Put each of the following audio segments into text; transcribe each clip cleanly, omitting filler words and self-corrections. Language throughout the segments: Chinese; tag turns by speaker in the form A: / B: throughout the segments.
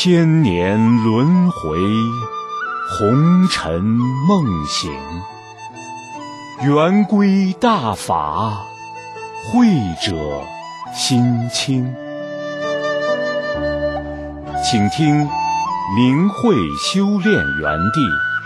A: 千年轮回，红尘梦醒，圆规大法，慧者心清。请听明慧修炼园地。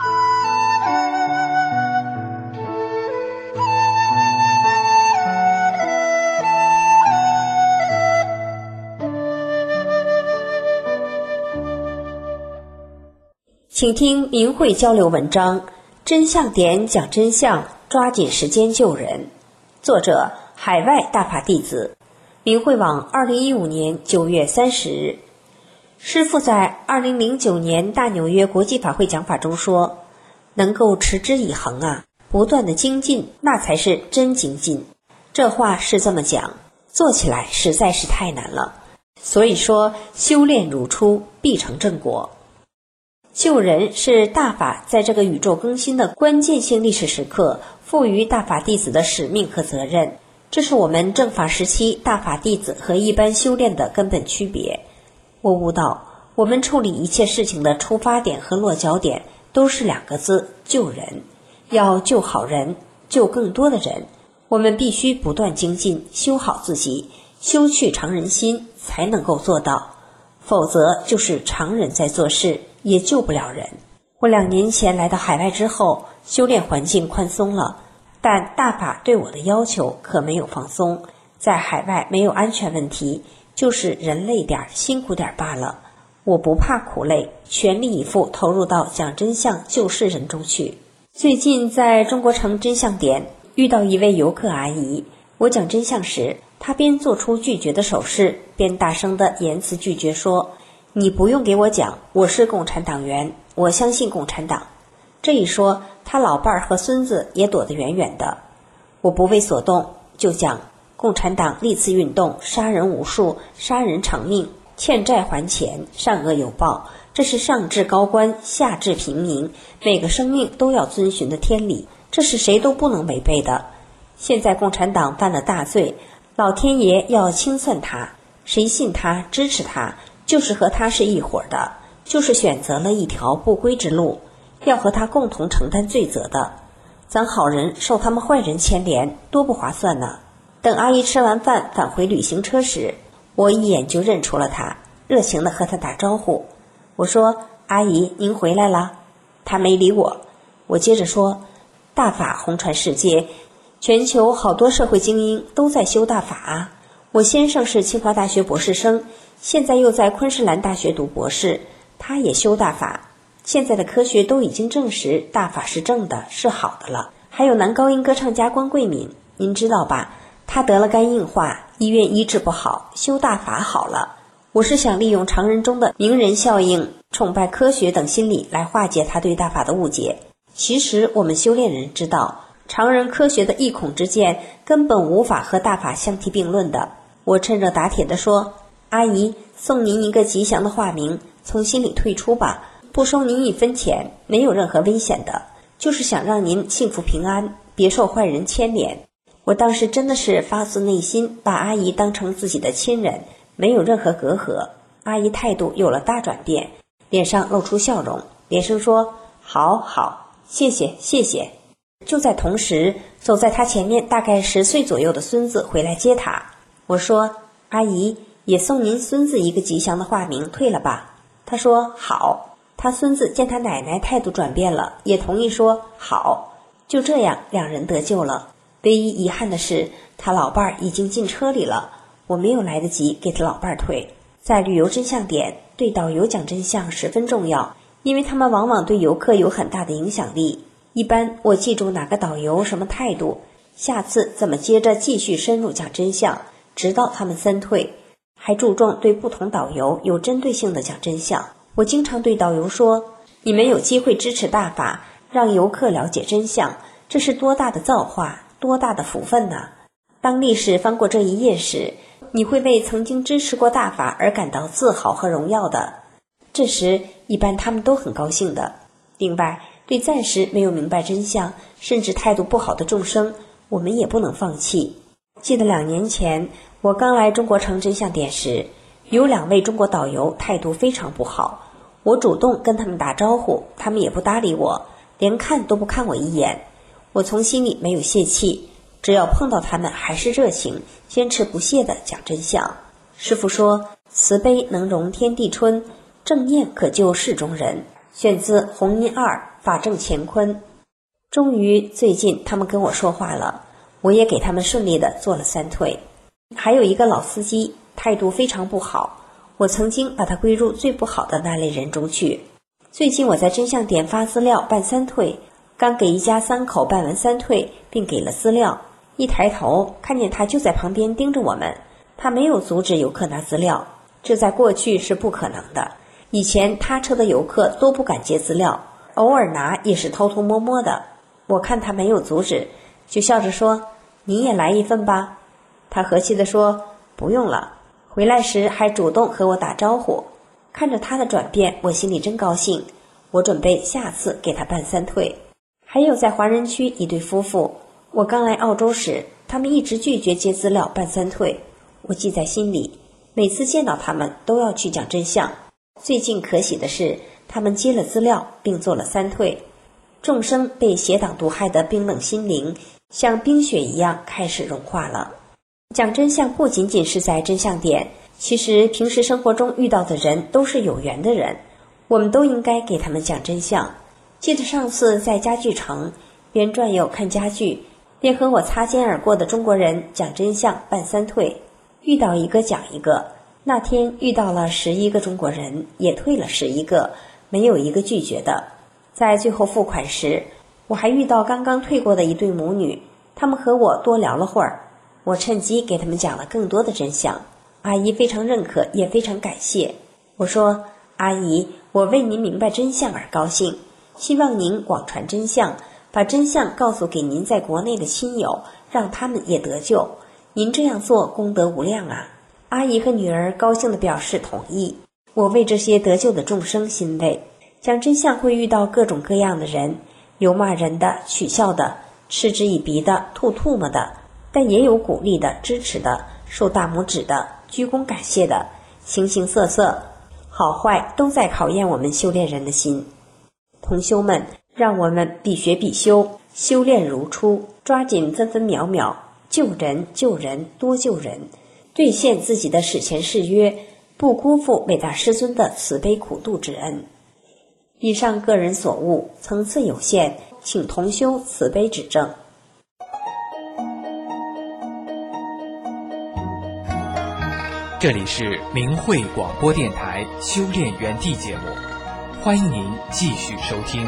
B: 请听明慧交流文章，真相点讲真相，抓紧时间救人。作者：海外大法弟子。明慧网2015年9月30日。师父在2009年大纽约国际法会讲法中说，能够持之以恒啊，不断的精进，那才是真精进。这话是这么讲，做起来实在是太难了。所以说，修炼如初，必成正果。救人是大法在这个宇宙更新的关键性历史时刻赋予大法弟子的使命和责任，这是我们正法时期大法弟子和一般修炼的根本区别。我悟到，我们处理一切事情的出发点和落脚点都是2个字：救人。要救好人，救更多的人，我们必须不断精进，修好自己，修去常人心，才能够做到。否则就是常人在做事，也救不了人。我2年前来到海外之后，修炼环境宽松了，但大法对我的要求可没有放松。在海外没有安全问题，就是人累点辛苦点罢了。我不怕苦累，全力以赴投入到讲真相救世人中去。最近在中国城真相点遇到一位游客阿姨，我讲真相时，她边做出拒绝的手势，边大声的言辞拒绝说，你不用给我讲，我是共产党员，我相信共产党。这一说，他老伴儿和孙子也躲得远远的。我不为所动，就讲共产党历次运动，杀人无数，杀人偿命，欠债还钱，善恶有报，这是上至高官，下至平民，每个生命都要遵循的天理，这是谁都不能违背的。现在共产党犯了大罪，老天爷要清算他，谁信他支持他，就是和他是一伙的，就是选择了一条不归之路，要和他共同承担罪责的。咱好人受他们坏人牵连，多不划算呢。等阿姨吃完饭返回旅行车时，我一眼就认出了她，热情地和她打招呼。我说，阿姨您回来了。她没理我。我接着说，大法红传世界，全球好多社会精英都在修大法啊。我先生是清华大学博士生，现在又在昆士兰大学读博士，他也修大法。现在的科学都已经证实大法是正的，是好的了。还有男高音歌唱家关桂敏，您知道吧，他得了肝硬化，医院医治不好，修大法好了。我是想利用常人中的名人效应、崇拜科学等心理来化解他对大法的误解。其实我们修炼人知道，常人科学的一孔之见根本无法和大法相提并论的。我趁热打铁地说，阿姨，送您一个吉祥的化名，从心里退出吧，不收您1分钱，没有任何危险的，就是想让您幸福平安，别受坏人牵连。我当时真的是发自内心把阿姨当成自己的亲人，没有任何隔阂。阿姨态度有了大转变，脸上露出笑容，连声说，好好，谢谢谢谢。就在同时，走在她前面大概10岁左右的孙子回来接她。我说，阿姨，也送您孙子一个吉祥的化名，退了吧。她说好。他孙子见他奶奶态度转变了，也同意说好。就这样2人得救了。唯一遗憾的是，他老伴儿已经进车里了，我没有来得及给他老伴儿退。在旅游真相点，对导游讲真相十分重要，因为他们往往对游客有很大的影响力。一般我记住哪个导游什么态度，下次怎么接着继续深入讲真相，直到他们三退。还注重对不同导游有针对性的讲真相。我经常对导游说，你们有机会支持大法，让游客了解真相，这是多大的造化，多大的福分呢？当历史翻过这一页时，你会为曾经支持过大法而感到自豪和荣耀的。这时一般他们都很高兴的。另外，对暂时没有明白真相，甚至态度不好的众生，我们也不能放弃。记得2年前我刚来中国城真相点时， 有2位中国导游态度非常不好，我主动跟他们打招呼，他们也不搭理我，连看都不看我一眼。我从心里没有泄气，只要碰到他们还是热情，坚持不懈地讲真相。师父说，慈悲能容天地春，正念可救世中人，选自弘音2法正乾坤。终于最近他们跟我说话了，我也给他们顺利地做了3退。还有一个老司机态度非常不好，我曾经把他归入最不好的那类人中去。最近我在真相点发资料办3退，刚给一家3口办完3退，并给了资料，一抬头看见他就在旁边盯着我们，他没有阻止游客拿资料，这在过去是不可能的。以前他车的游客都不敢接资料，偶尔拿也是偷偷摸摸的。我看他没有阻止，就笑着说，你也来一份吧。他和气地说，不用了。回来时还主动和我打招呼。看着他的转变，我心里真高兴。我准备下次给他办3退。还有在华人区一对夫妇，我刚来澳洲时，他们一直拒绝接资料办3退，我记在心里，每次见到他们都要去讲真相。最近可喜的是，他们接了资料并做了3退。众生被邪党毒害的冰冷心灵像冰雪一样开始融化了。讲真相不仅仅是在真相点，其实平时生活中遇到的人都是有缘的人，我们都应该给他们讲真相。记得上次在家具城边转悠看家具，边和我擦肩而过的中国人讲真相办3退，遇到一个讲一个。那天遇到了11个中国人，也退了11个，没有一个拒绝的。在最后付款时，我还遇到刚刚退过的一对母女，他们和我多聊了会儿，我趁机给他们讲了更多的真相。阿姨非常认可，也非常感谢。我说，阿姨，我为您明白真相而高兴，希望您广传真相，把真相告诉给您在国内的亲友，让他们也得救。您这样做功德无量啊。阿姨和女儿高兴地表示同意。我为这些得救的众生欣慰。讲真相会遇到各种各样的人，有骂人的、取笑的、嗤之以鼻的、吐唾沫的，但也有鼓励的、支持的、竖大拇指的、鞠躬感谢的，形形色色，好坏都在考验我们修炼人的心。同修们，让我们必学必修，修炼如初，抓紧分分秒秒，救人救人多救人，兑现自己的史前誓约，不辜负伟大师尊的慈悲苦度之恩。以上个人所悟，层次有限，请同修慈悲指正。
C: 这里是明慧广播电台修炼园地节目，欢迎您继续收听。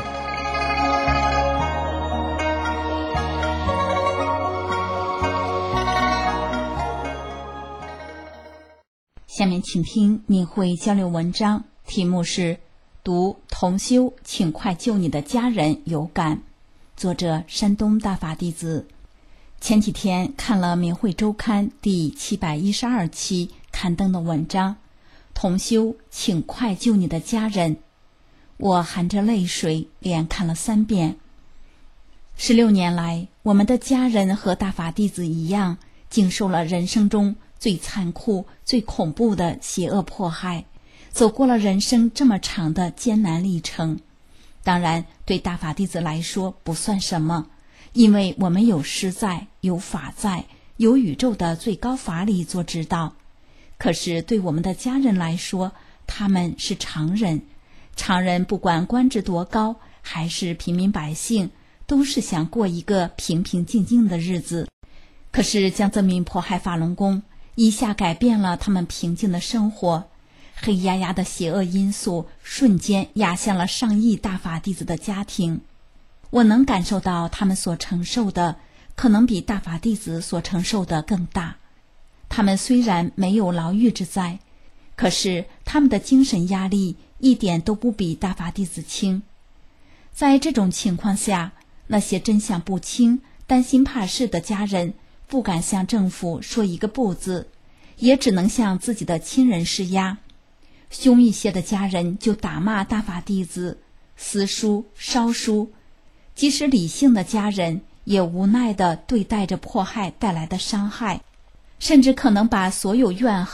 D: 下面请听明慧交流文章，题目是读同修请快救你的家人有感，作者山东大法弟子。前几天看了明慧周刊第712期刊登的文章，同修请快救你的家人，我含着泪水连看了3遍。16年来，我们的家人和大法弟子一样，经受了人生中最残酷最恐怖的邪恶迫害，走过了人生这么长的艰难历程。当然对大法弟子来说不算什么，因为我们有师在，有法在，有宇宙的最高法理做指导。可是对我们的家人来说，他们是常人，常人不管官职多高，还是平民百姓，都是想过一个平平静静的日子。可是江泽民迫害法轮功，一下改变了他们平静的生活，黑压压的邪恶因素瞬间压向了上亿大法弟子的家庭。我能感受到他们所承受的可能比大法弟子所承受的更大。他们虽然没有牢狱之灾，可是他们的精神压力一点都不比大法弟子轻。在这种情况下，那些真相不清、担心怕事的家人不敢向政府说一个不字，也只能向自己的亲人施压。凶一些的家人就打骂大法弟子，撕书烧书，即使理性的家人也无奈地对待着迫害带来的伤害，甚至可能把所有怨恨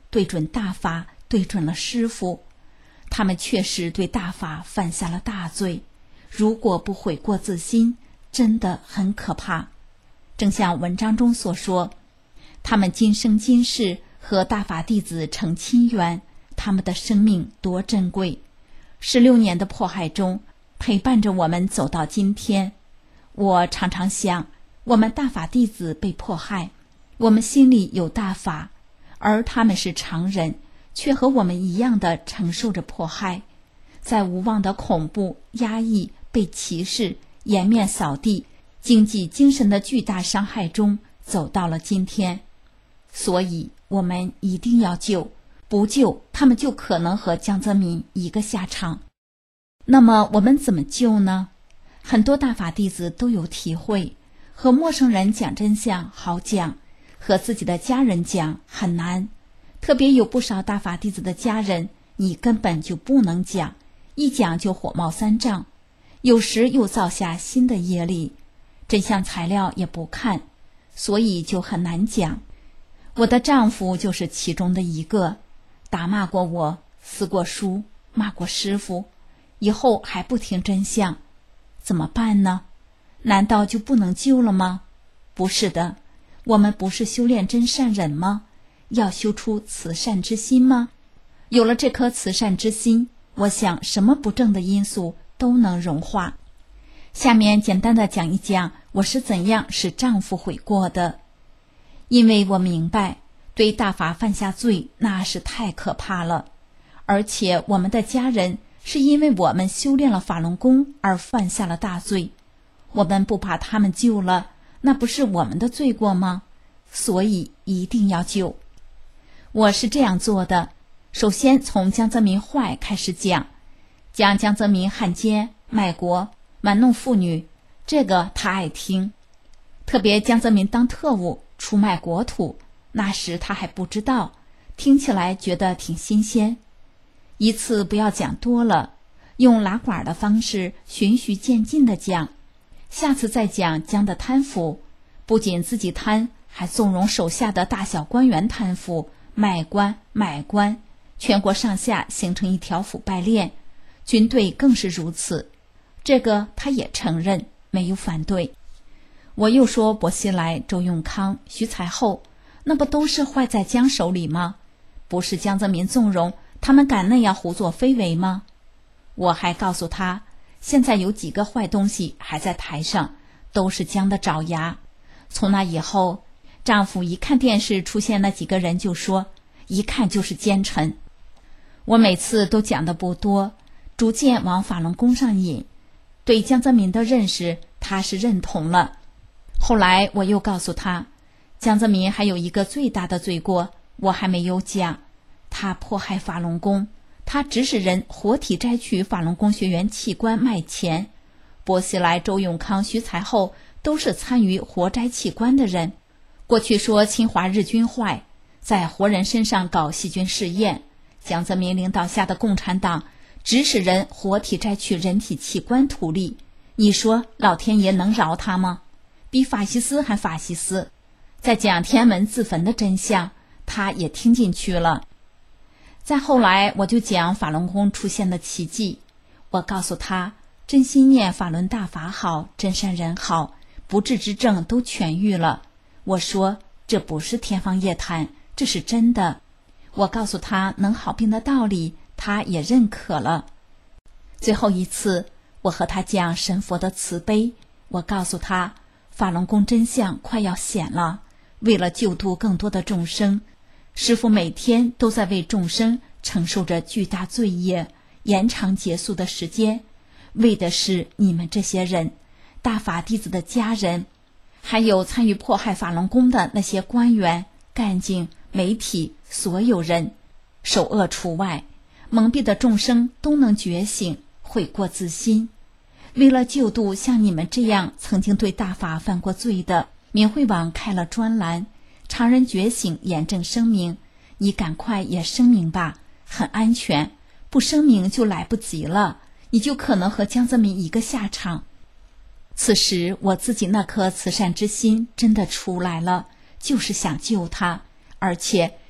D: 对准大法，对准了师父。他们确实对大法犯下了大罪，如果不悔过自新，真的很可怕。正像文章中所说，他们今生今世和大法弟子成亲缘，他们的生命多珍贵。16年的迫害中，陪伴着我们走到今天。我常常想，我们大法弟子被迫害，我们心里有大法，而他们是常人，却和我们一样的承受着迫害，在无望的恐怖、压抑、被歧视、颜面扫地、经济精神的巨大伤害中走到了今天。所以我们一定要救，不救他们就可能和江泽民一个下场。那么我们怎么救呢？很多大法弟子都有体会，和陌生人讲真相好讲，和自己的家人讲很难。特别有不少大法弟子的家人，你根本就不能讲，一讲就火冒三丈，有时又造下新的业力，真相材料也不看，所以就很难讲。我的丈夫就是其中的一个，打骂过我，撕过书，骂过师父，以后还不听真相，怎么办呢？难道就不能救了吗？不是的，我们不是修炼真善忍吗？要修出慈善之心吗？有了这颗慈善之心，我想什么不正的因素都能融化。下面简单的讲一讲我是怎样使丈夫悔过的。因为我明白，对大法犯下罪那是太可怕了，而且我们的家人是因为我们修炼了法轮功而犯下了大罪，我们不把他们救了，那不是我们的罪过吗？所以一定要救。我是这样做的，首先从江泽民坏开始讲江泽民汉奸、卖国、玩弄妇女，这个他爱听。特别江泽民当特务出卖国土，那时他还不知道，听起来觉得挺新鲜。一次不要讲多了，用拉管的方式循序渐进的讲。下次再讲江的贪腐，不仅自己贪，还纵容手下的大小官员贪腐，卖官买官，全国上下形成一条腐败链，军队更是如此。这个他也承认，没有反对。我又说薄熙来、周永康、徐才厚，那不都是坏在江手里吗？不是江泽民纵容，他们敢那样胡作非为吗？我还告诉他，现在有几个坏东西还在台上，都是江的爪牙。从那以后，丈夫一看电视出现那几个人就说，一看就是奸臣。我每次都讲的不多，逐渐往法轮功上引。对江泽民的认识他是认同了。后来我又告诉他，江泽民还有一个最大的罪过我还没有讲，他迫害法轮功，他指使人活体摘取法轮功学员器官卖钱。薄熙来、周永康、徐才厚都是参与活摘器官的人。过去说侵华日军坏，在活人身上搞细菌试验，江泽民领导下的共产党指使人活体摘取人体器官图利，你说老天爷能饶他吗？比法西斯还法西斯。在讲天安门自焚的真相，他也听进去了。再后来我就讲法轮功出现的奇迹，我告诉他，真心念法轮大法好，真善人好，不治之症都痊愈了。我说这不是天方夜谭，这是真的。我告诉他能好病的道理，他也认可了。最后一次我和他讲神佛的慈悲，我告诉他法轮功真相快要显了，为了救度更多的众生，师父每天都在为众生承受着巨大罪业，延长结束的时间，为的是你们这些人，大法弟子的家人，还有参与迫害法轮功的那些官员、干警、媒体，所有人，首恶除外，蒙蔽的众生都能觉醒，悔过自新。为了救度像你们这样曾经对大法犯过罪的，明慧网开了专栏，常人觉醒严正声明，你赶快也声明吧，很安全，不声明就来不及了，你就可能和江泽民一个下场。此时我自己那颗慈善之心真的出来了，就是想救他，而且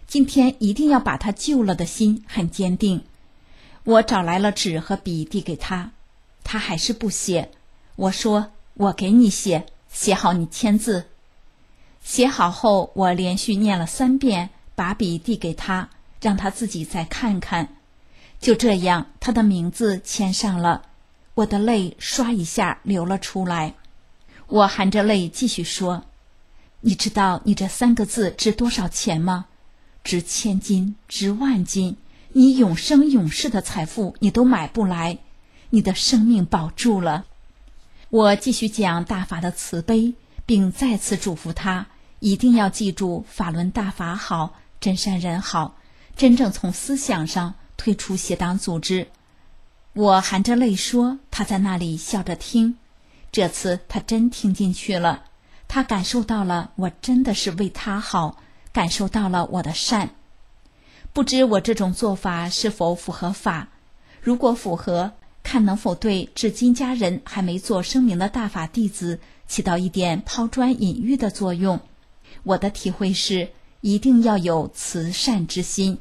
D: 今天一定要把他救了的心很坚定。我找来了纸和笔递给他，他还是不写。我说，我给你写，写好你签字。写好后，我连续念了3遍，把笔递给他，让他自己再看看。就这样，他的名字签上了，我的泪唰一下流了出来。我含着泪继续说，你知道你这3个字值多少钱吗？值1000金，值万金，你永生永世的财富你都买不来，你的生命保住了。我继续讲大法的慈悲，并再次嘱咐他一定要记住法轮大法好，真善人好，真正从思想上退出邪党组织。我含着泪说，他在那里笑着听。这次他真听进去了，他感受到了我真的是为他好，感受到了我的善。不知我这种做法是否符合法？如果符合，看能否对至今家人还没做声明的大法弟子起到一点抛砖引玉的作用。我的体会是，一定要有慈善之心。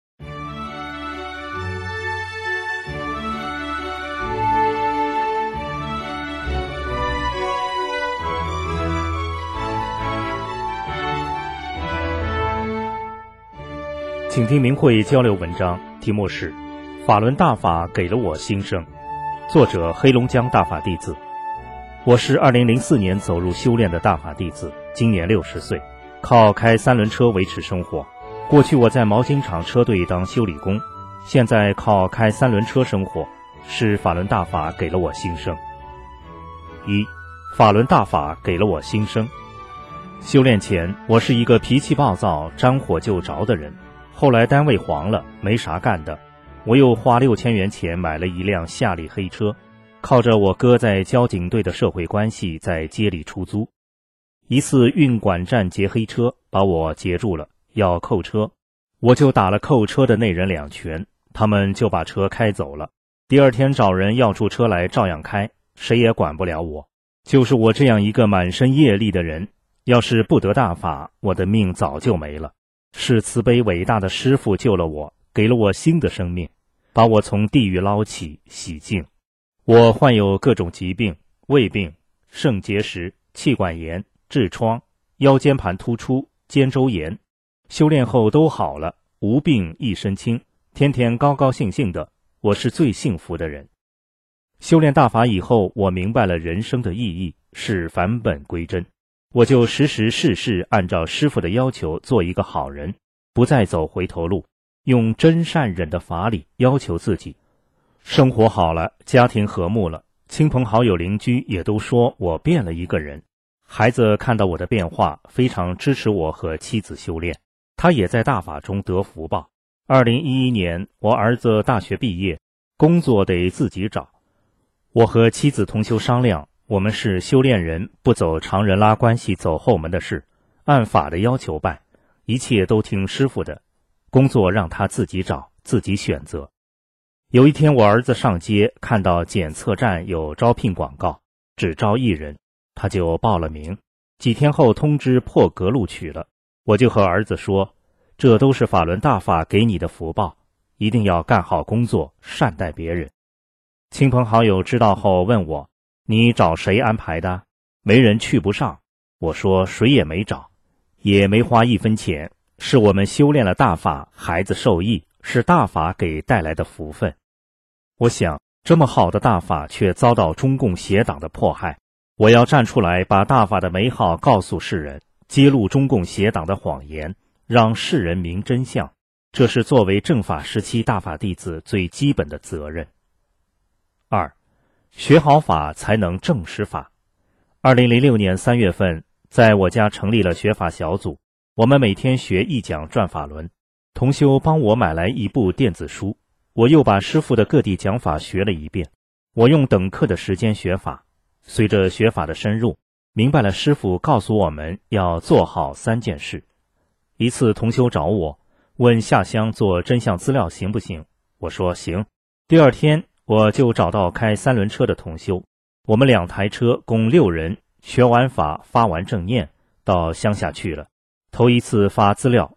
E: 请听明慧交流文章，题目是《法轮大法给了我新生》，作者黑龙江大法弟子。我是2004年走入修炼的大法弟子，今年60岁，靠开3轮车维持生活。过去我在毛巾厂车队当修理工，现在靠开3轮车生活，是法轮大法给了我新生。1. 法轮大法给了我新生。修炼前，我是一个脾气暴躁、沾火就着的人。后来单位黄了，没啥干的，我又花6000元钱买了一辆夏利黑车，靠着我哥在交警队的社会关系在街里出租。一次运管站劫黑车，把我截住了，要扣车，我就打了扣车的那人2拳，他们就把车开走了。第2天找人要出车来照样开，谁也管不了我。就是我这样一个满身业力的人，要是不得大法，我的命早就没了。是慈悲伟大的师父救了我，给了我新的生命，把我从地狱捞起，洗净。我患有各种疾病，胃病、肾结石、气管炎、痔疮、腰间盘突出、肩周炎，修炼后都好了，无病一身轻，天天高高兴兴的，我是最幸福的人。修炼大法以后，我明白了人生的意义是返本归真，我就时时事事按照师父的要求做一个好人，不再走回头路，用真善忍的法理要求自己。生活好了，家庭和睦了，亲朋好友邻居也都说我变了一个人。孩子看到我的变化，非常支持我和妻子修炼，他也在大法中得福报。2011年，我儿子大学毕业，工作得自己找。我和妻子同修商量，我们是修炼人，不走常人拉关系走后门的事，按法的要求办，一切都听师父的，工作让他自己找，自己选择。有一天我儿子上街看到检测站有招聘广告，只招1人，他就报了名。几天后通知破格录取了，我就和儿子说，这都是法轮大法给你的福报，一定要干好工作，善待别人。亲朋好友知道后问我，你找谁安排的？没人去不上。我说谁也没找，也没花1分钱，是我们修炼了大法，孩子受益，是大法给带来的福分。我想，这么好的大法却遭到中共邪党的迫害，我要站出来把大法的美好告诉世人，揭露中共邪党的谎言，让世人明真相，这是作为正法时期大法弟子最基本的责任。2. 学好法才能正实法。2006年3月份，在我家成立了学法小组，我们每天学1讲转法轮。同修帮我买来1部电子书，我又把师父的各地讲法学了一遍。我用等课的时间学法，随着学法的深入，明白了师父告诉我们要做好3件事。一次同修找我，问下乡做真相资料行不行？我说行。第2天我就找到开3轮车的同修，我们2台车共6人，学完法发完正念，到乡下去了。头一次发资料，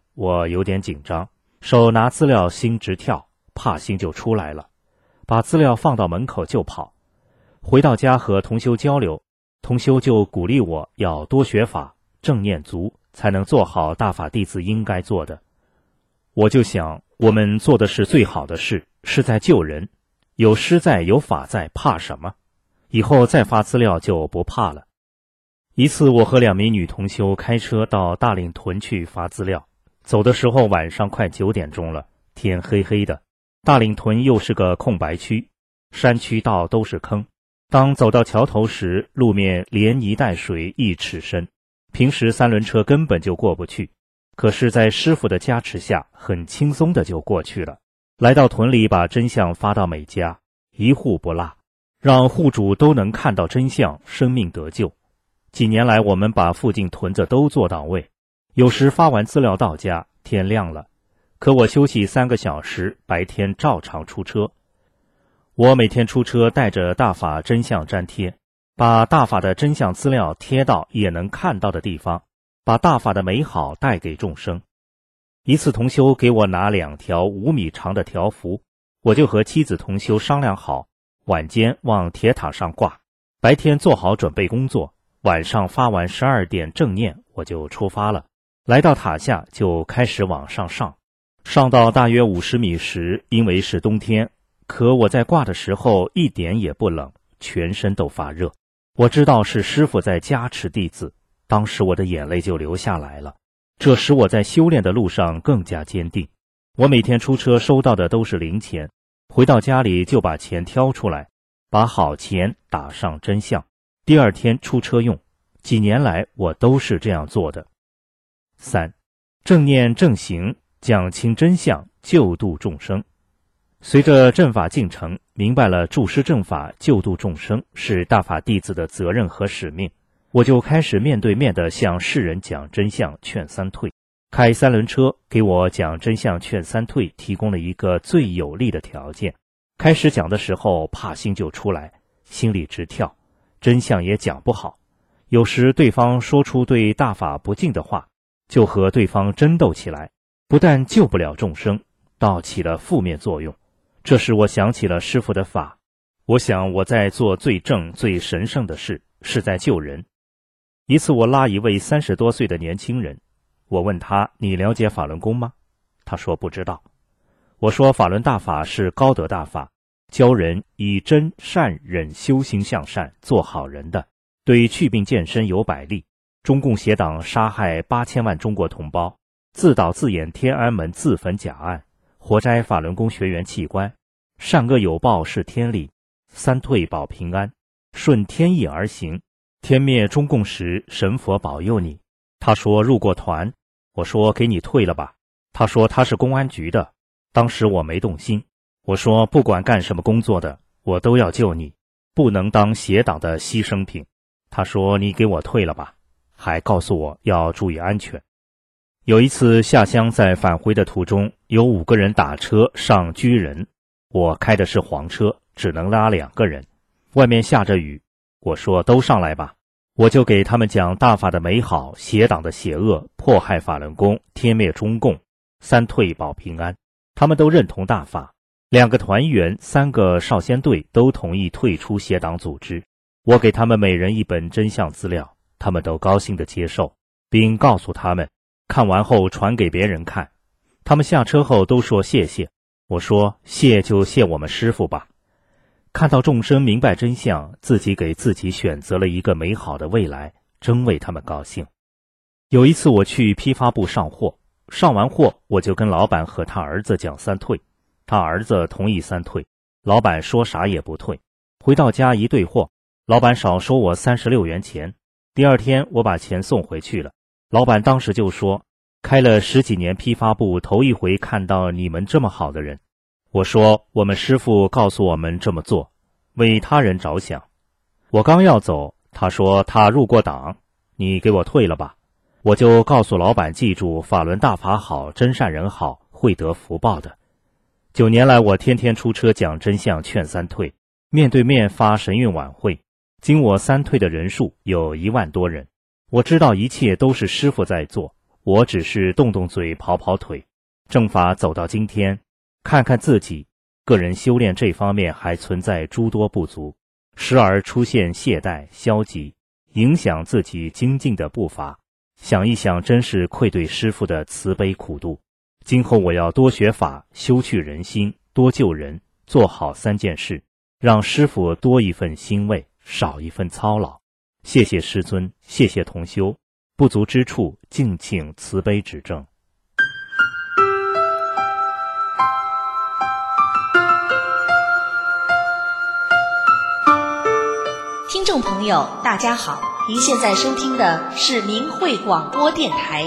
E: 我有点紧张，手拿资料心直跳，怕心就出来了，把资料放到门口就跑。回到家和同修交流，同修就鼓励我要多学法，正念足，才能做好大法弟子应该做的。我就想，我们做的是最好的事，是在救人，有师在有法在，怕什么？以后再发资料就不怕了。一次我和2名女同修开车到大岭屯去发资料，走的时候晚上快9点钟了，天黑黑的，大岭屯又是个空白区，山区道都是坑。当走到桥头时，路面连泥带水1尺深，平时3轮车根本就过不去，可是在师父的加持下，很轻松的就过去了。来到屯里，把真相发到每家，一户不落，让户主都能看到真相，生命得救。几年来，我们把附近屯子都做到位，有时发完资料到家，天亮了，可我休息3个小时，白天照常出车。我每天出车带着大法真相粘贴，把大法的真相资料贴到也能看到的地方，把大法的美好带给众生。一次同修给我拿2条5米长的条幅，我就和妻子同修商量好，晚间往铁塔上挂，白天做好准备工作，晚上发完12点正念我就出发了。来到塔下就开始往上上，上到大约50米时，因为是冬天，可我在挂的时候一点也不冷，全身都发热。我知道是师父在加持弟子，当时我的眼泪就流下来了。这使我在修炼的路上更加坚定。我每天出车收到的都是零钱，回到家里就把钱挑出来，把好钱打上真相，第2天出车用。几年来我都是这样做的。3. 正念正行，讲清真相，救度众生。随着正法进程，明白了助师正法救度众生是大法弟子的责任和使命，我就开始面对面地向世人讲真相，劝三退。开3轮车给我讲真相劝三退提供了一个最有利的条件。开始讲的时候怕心就出来，心里直跳，真相也讲不好，有时对方说出对大法不敬的话，就和对方争斗起来，不但救不了众生，倒起了负面作用。这时我想起了师父的法，我想我在做最正最神圣的事，是在救人。一次我拉一位30多岁的年轻人，我问他，你了解法轮功吗？他说不知道。我说法轮大法是高德大法，教人以真善忍修心向善，做好人的，对祛病健身有百利。中共邪党杀害8000万中国同胞，自导自演天安门自焚假案，活摘法轮功学员器官，善恶有报是天理，三退保平安，顺天意而行，天灭中共时神佛保佑你。他说入过团，我说给你退了吧。他说他是公安局的，当时我没动心，我说不管干什么工作的，我都要救你，不能当邪党的牺牲品。他说你给我退了吧，还告诉我要注意安全。有一次下乡在返回的途中，有5个人打车上居仁，我开的是黄车，只能拉2个人，外面下着雨，我说都上来吧，我就给他们讲大法的美好，邪党的邪恶，迫害法轮功，天灭中共，三退保平安。他们都认同大法，2个团员3个少先队都同意退出邪党组织。我给他们每人1本真相资料，他们都高兴地接受，并告诉他们看完后传给别人看。他们下车后都说谢谢，我说谢就谢我们师父吧。看到众生明白真相，自己给自己选择了一个美好的未来，真为他们高兴。有一次我去批发部上货，上完货我就跟老板和他儿子讲三退，他儿子同意三退，老板说啥也不退。回到家一对货，老板少收我36元钱。第2天我把钱送回去了，老板当时就说，开了10几年批发部，头一回看到你们这么好的人。我说我们师父告诉我们这么做，为他人着想。我刚要走，他说他入过党，你给我退了吧。我就告诉老板记住法轮大法好，真善人好，会得福报的。9年来我天天出车讲真相劝三退，面对面发神韵晚会，经我三退的人数有1万多人。我知道一切都是师父在做， 我只是动动嘴跑跑腿。正法走到今天，看看自己，个人修炼这方面还存在诸多不足，时而出现懈怠消极，影响自己精进的步伐。想一想，真是愧对师父的慈悲苦度。今后我要多学法，修去人心，多救人，做好3件事，让师父多一份欣慰，少一份操劳。谢谢师尊，谢谢同修，不足之处敬请慈悲指正。
B: 听众朋友，大家好，您现在收听的是明慧广播电台。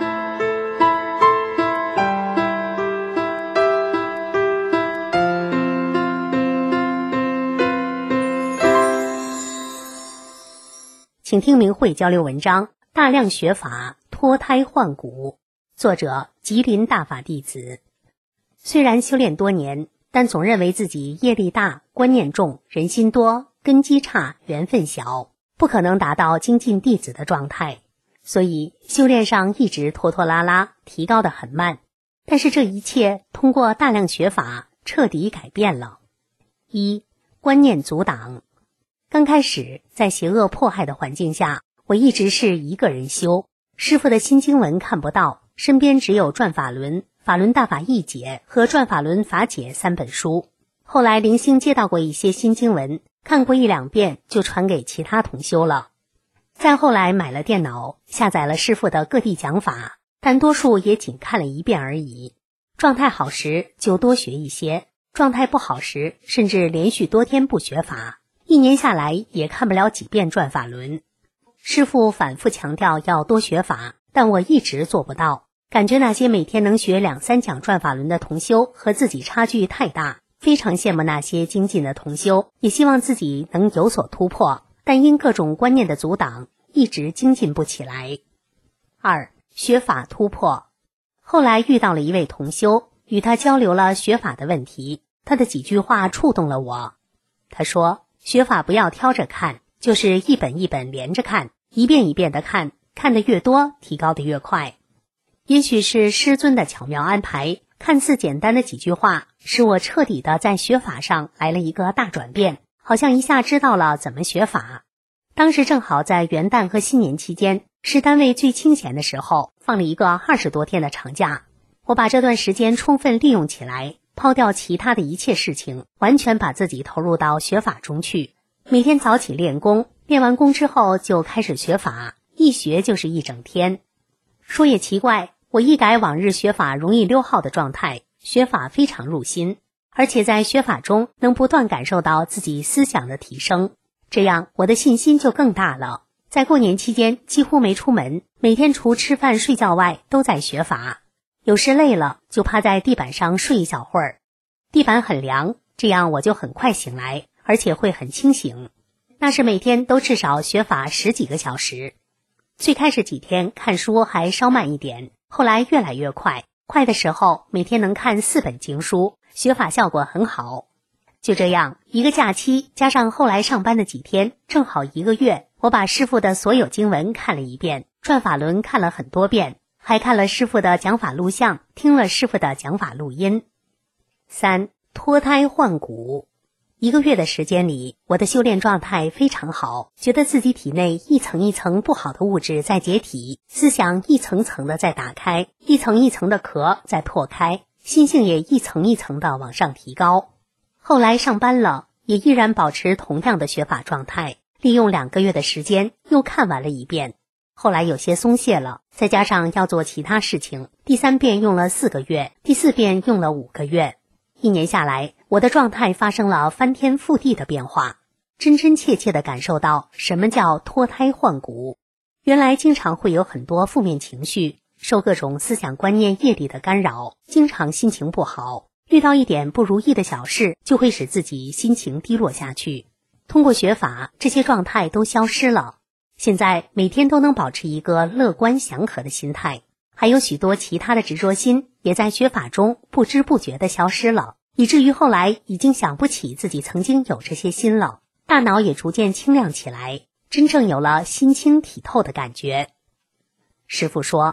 B: 请听明慧交流文章《大量学法脱胎换骨》，作者吉林大法弟子。虽然修炼多年，但总认为自己业力大、观念重、人心多、根基差、缘分小，不可能达到精进弟子的状态，所以修炼上一直拖拖拉拉，提高得很慢。但是这一切通过大量学法彻底改变了。1. 观念阻挡。刚开始在邪恶迫害的环境下，我一直是一个人修，师父的新经文看不到，身边只有转法轮、法轮大法译解和转法轮法解3本书。后来零星接到过一些新经文，看过1、2遍就传给其他同修了。再后来买了电脑，下载了师父的各地讲法，但多数也仅看了1遍而已。状态好时就多学一些，状态不好时甚至连续多天不学法，1年下来也看不了几遍转法轮。师父反复强调要多学法，但我一直做不到，感觉那些每天能学2、3讲转法轮的同修和自己差距太大，非常羡慕那些精进的同修，也希望自己能有所突破，但因各种观念的阻挡，一直精进不起来。2. 学法突破。后来遇到了一位同修，与他交流了学法的问题，他的几句话触动了我。他说，学法不要挑着看，就是一本一本连着看，一遍一遍的看，看得越多，提高得越快。也许是师尊的巧妙安排，看似简单的几句话，使我彻底的在学法上来了一个大转变，好像一下知道了怎么学法。当时正好在元旦和新年期间，是单位最清闲的时候，放了一个20多天的长假。我把这段时间充分利用起来，抛掉其他的一切事情，完全把自己投入到学法中去。每天早起练功，练完功之后就开始学法，一学就是一整天。说也奇怪，我一改往日学法容易溜号的状态，学法非常入心，而且在学法中能不断感受到自己思想的提升，这样我的信心就更大了。在过年期间几乎没出门，每天除吃饭睡觉外都在学法。有时累了就趴在地板上睡一小会儿，地板很凉，这样我就很快醒来，而且会很清醒。那是每天都至少学法10几个小时。最开始几天看书还稍慢一点，后来越来越快，快的时候每天能看4本经书，学法效果很好。就这样一个假期加上后来上班的几天，正好1个月，我把师父的所有经文看了1遍，转法轮看了很多遍，还看了师父的讲法录像，听了师父的讲法录音。3. 脱胎换骨。1个月的时间里，我的修炼状态非常好，觉得自己体内一层一层不好的物质在解体，思想一层层的在打开，一层一层的壳在破开，心性也一层一层的往上提高。后来上班了，也依然保持同样的学法状态，利用2个月的时间又看完了1遍。后来有些松懈了，再加上要做其他事情，第3遍用了4个月，第4遍用了5个月。1年下来，我的状态发生了翻天覆地的变化，真真切切地感受到什么叫脱胎换骨。原来经常会有很多负面情绪，受各种思想观念业力的干扰，经常心情不好，遇到一点不如意的小事就会使自己心情低落下去。通过学法，这些状态都消失了。现在每天都能保持一个乐观祥和的心态，还有许多其他的执着心也在学法中不知不觉地消失了，以至于后来已经想不起自己曾经有这些心了，大脑也逐渐清亮起来，真正有了心清体透的感觉。师父说，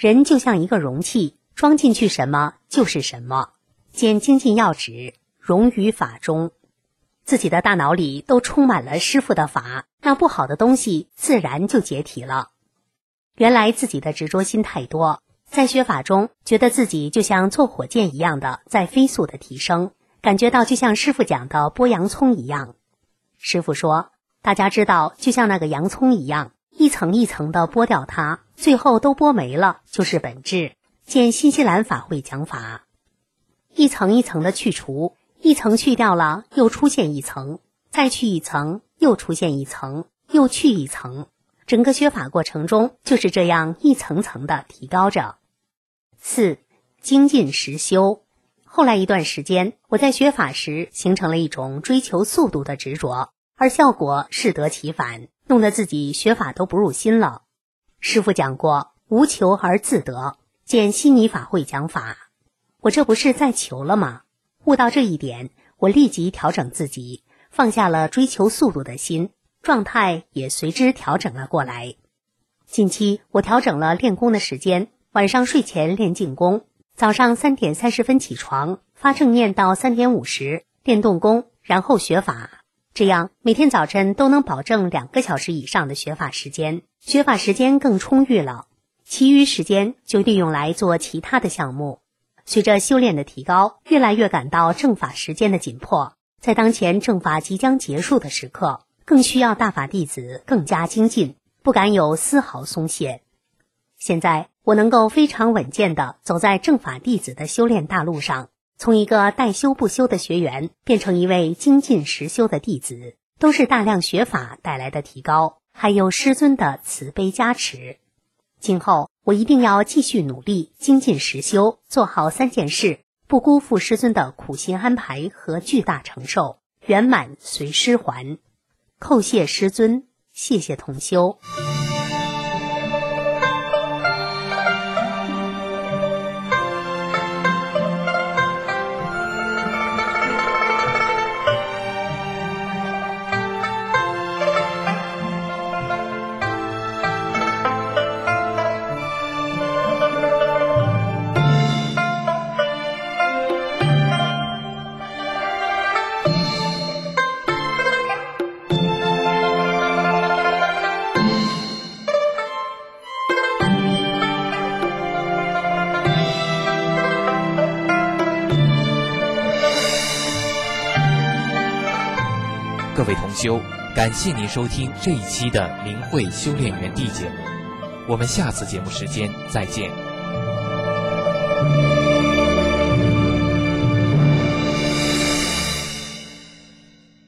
F: 人就像一个容器，装进去什么就是什么。见精进要旨，融于法中。自己的大脑里都充满了师父的法，那不好的东西自然就解体了。原来自己的执着心太多，在学法中觉得自己就像坐火箭一样的在飞速的提升，感觉到就像师父讲的剥洋葱一样。师父说，大家知道就像那个洋葱一样，一层一层的剥掉它，最后都剥没了，就是本质。见新西兰法会讲法，一层一层的去除，一层去掉了，又出现一层，再去一层，又出现一层，又去一层。整个学法过程中就是这样一层层的提高着。4. 精进实修。后来一段时间，我在学法时形成了一种追求速度的执着，而效果适得其反，弄得自己学法都不入心了。师父讲过，无求而自得，见悉尼法会讲法。我这不是在求了吗？悟到这一点，我立即调整自己，放下了追求速度的心，状态也随之调整了过来。近期我调整了练功的时间，晚上睡前练静功，早上3点30分起床，发正念到3点50练动功，然后学法。这样每天早晨都能保证2个小时以上的学法时间，学法时间更充裕了，其余时间就利用来做其他的项目。随着修炼的提高，越来越感到正法时间的紧迫，在当前正法即将结束的时刻，更需要大法弟子更加精进，不敢有丝毫松懈。现在我能够非常稳健地走在正法弟子的修炼大路上，从一个待修不修的学员变成一位精进实修的弟子，都是大量学法带来的提高，还有师尊的慈悲加持。今后我一定要继续努力精进实修，做好3件事，不辜负师尊的苦心安排和巨大承受，圆满随师还。叩谢师尊，谢谢同修。
C: 各位同修，感谢您收听这一期的明慧修炼园地节目，我们下次节目时间再见。